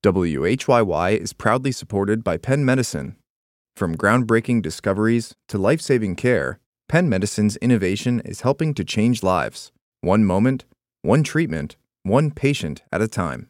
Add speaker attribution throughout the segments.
Speaker 1: WHYY is proudly supported by Penn Medicine. From groundbreaking discoveries to life-saving care, Penn Medicine's innovation is helping to change lives. One moment, one treatment, one patient at a time.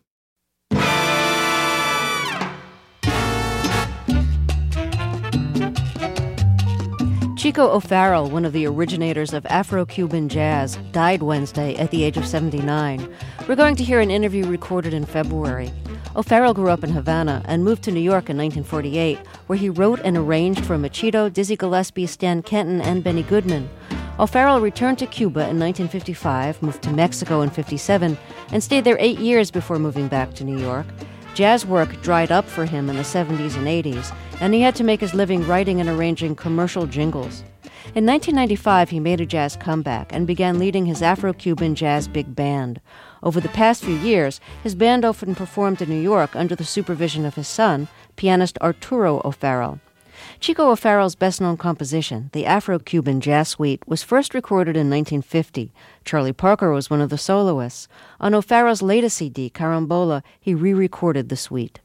Speaker 2: Chico O'Farrill, one of the originators of Afro-Cuban jazz, died Wednesday at the age of 79. We're going to hear an interview recorded in February. O'Farrill grew up in Havana and moved to New York in 1948, where he wrote and arranged for Machito, Dizzy Gillespie, Stan Kenton, and Benny Goodman. O'Farrill returned to Cuba in 1955, moved to Mexico in 1957, and stayed there 8 years before moving back to New York. Jazz work dried up for him in the 70s and 80s, and he had to make his living writing and arranging commercial jingles. In 1995, he made a jazz comeback and began leading his Afro-Cuban jazz big band. Over the past few years, his band often performed in New York under the supervision of his son, pianist Arturo O'Farrill. Chico O'Farrill's best-known composition, the Afro-Cuban Jazz Suite, was first recorded in 1950. Charlie Parker was one of the soloists. On O'Farrill's latest CD, Carambola, he re-recorded the suite.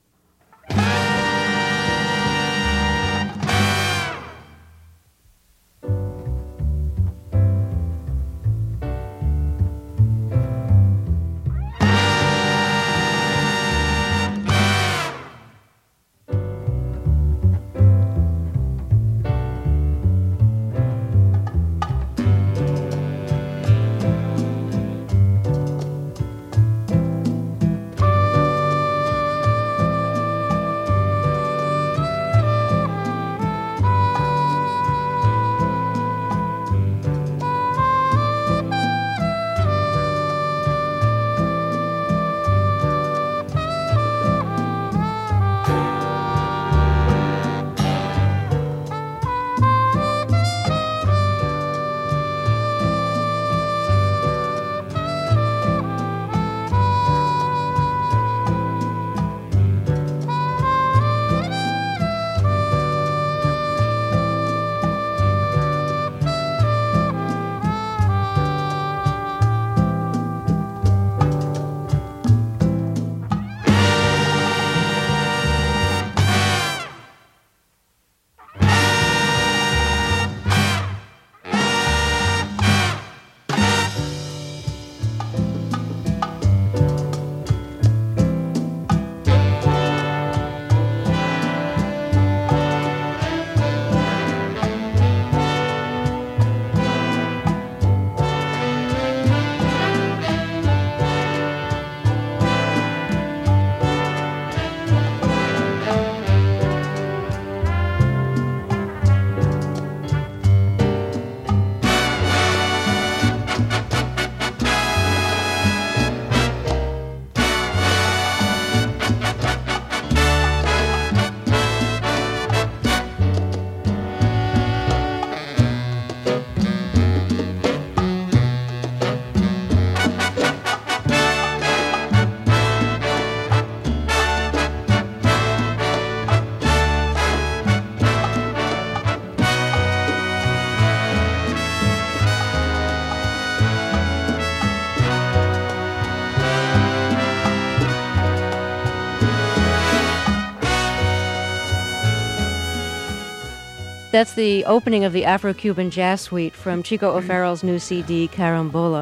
Speaker 2: That's the opening of the Afro-Cuban Jazz Suite from Chico O'Farrill's new CD, Carambola.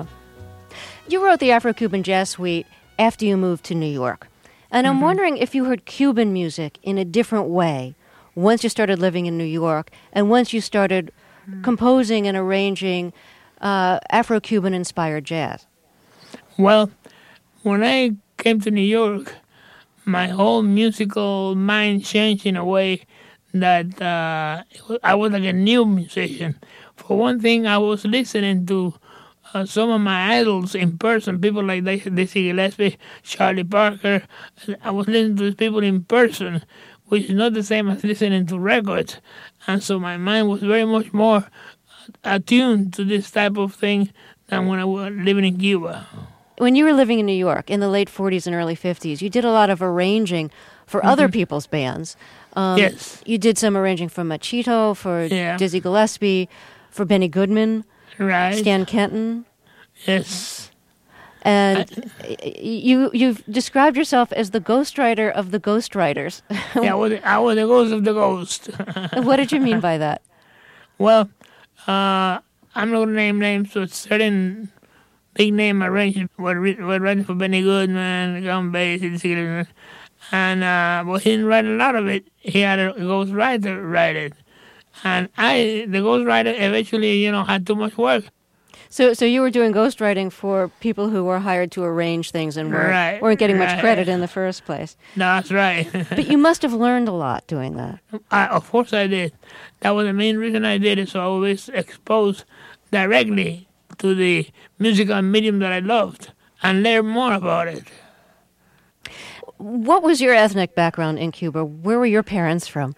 Speaker 2: You wrote the Afro-Cuban Jazz Suite after you moved to New York. And I'm wondering if you heard Cuban music in a different way once you started living in New York and once you started composing and arranging Afro-Cuban inspired jazz.
Speaker 3: Well, when I came to New York, my whole musical mind changed in a way that I was like a new musician. For one thing, I was listening to some of my idols in person, people like Dizzy Gillespie, Charlie Parker. I was listening to these people in person, which is not the same as listening to records. And so my mind was very much more attuned to this type of thing than when I was living in Cuba.
Speaker 2: When you were living in New York in the late 40s and early 50s, you did a lot of arranging for other people's bands.
Speaker 3: Yes.
Speaker 2: You did some arranging for Machito, for Dizzy Gillespie, for Benny Goodman,
Speaker 3: right?
Speaker 2: Stan Kenton.
Speaker 3: Yes.
Speaker 2: And you've described yourself as the ghostwriter of the ghostwriters.
Speaker 3: Yeah, I was the ghost of the ghost.
Speaker 2: What did you mean by that?
Speaker 3: Well, I'm not going to name names, but certain big name arrangers were writing for Benny Goodman, Gum Bass, and but he didn't write a lot of it. He had a ghostwriter write it. And the ghostwriter eventually, had too much work.
Speaker 2: So you were doing ghostwriting for people who were hired to arrange things and weren't getting much credit in the first place.
Speaker 3: That's right.
Speaker 2: But you must have learned a lot doing that.
Speaker 3: Of course I did. That was the main reason I did it, so I was exposed directly to the musical medium that I loved and learn more about it.
Speaker 2: What was your ethnic background in Cuba? Where were your parents from?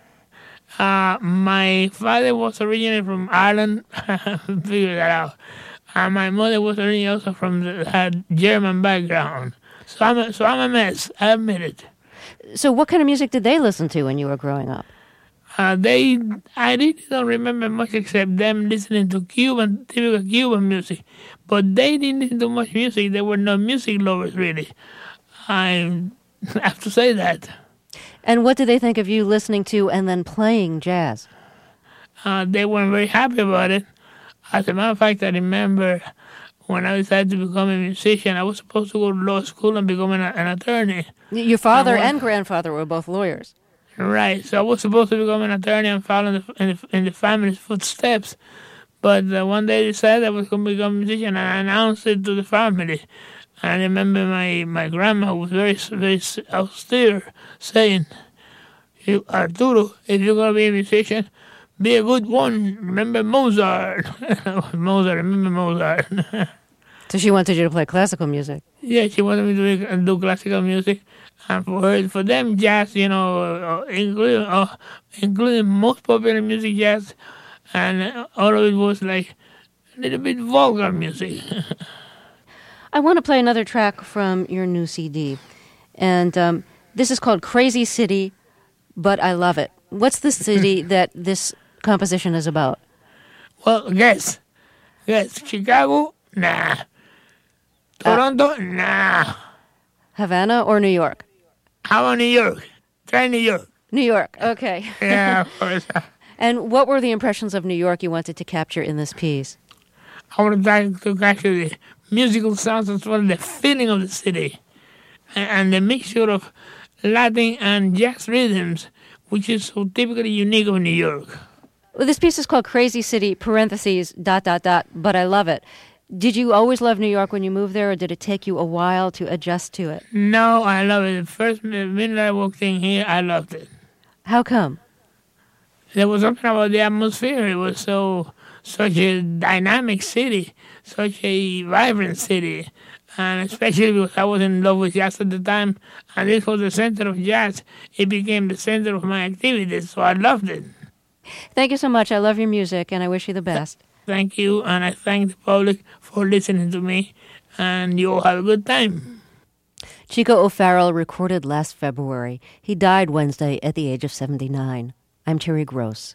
Speaker 3: My father was originally from Ireland. Figure that out. And my mother was originally also had German background. So I'm a mess. I admit it.
Speaker 2: So what kind of music did they listen to when you were growing up?
Speaker 3: I really don't remember much except them listening to typical Cuban music. But they didn't listen to much music. They were not music lovers, really. I have to say that.
Speaker 2: And what did they think of you listening to and then playing jazz?
Speaker 3: They weren't very happy about it. As a matter of fact, I remember when I decided to become a musician, I was supposed to go to law school and become an attorney.
Speaker 2: Your father and grandfather were both lawyers.
Speaker 3: Right. So I was supposed to become an attorney and follow in the family's footsteps. But one day I decided I was going to become a musician, and I announced it to the family. I remember my grandma was very, very austere, saying, Arturo, if you're going to be a musician, be a good one. Remember Mozart. Remember Mozart.
Speaker 2: So she wanted you to play classical music.
Speaker 3: Yeah, she wanted me to do classical music. And for them, jazz, including most popular music, jazz, and all of it was like a little bit vulgar music.
Speaker 2: I want to play another track from your new CD. And this is called Crazy City, But I Love It. What's the city that this composition is about?
Speaker 3: Well, guess. Chicago? Nah. Toronto? Nah.
Speaker 2: Havana or New York?
Speaker 3: How about New York? Try New York.
Speaker 2: New York, okay.
Speaker 3: Yeah, of course.
Speaker 2: And what were the impressions of New York you wanted to capture in this piece?
Speaker 3: I wanted to capture the musical sounds as well as the feeling of the city. And the mixture of Latin and jazz rhythms, which is so typically unique of New York.
Speaker 2: Well, this piece is called Crazy City, parentheses, ... but I love it. Did you always love New York when you moved there, or did it take you a while to adjust to it?
Speaker 3: No, I love it. The first minute I walked in here, I loved it.
Speaker 2: How come?
Speaker 3: There was something about the atmosphere. It was such a dynamic city, such a vibrant city. And especially because I was in love with jazz at the time, and this was the center of jazz, it became the center of my activities, so I loved it.
Speaker 2: Thank you so much. I love your music, and I wish you the best.
Speaker 3: Thank you, and I thank the public for listening to me, and you all have a good time.
Speaker 2: Chico O'Farrill recorded last February. He died Wednesday at the age of 79. I'm Terry Gross.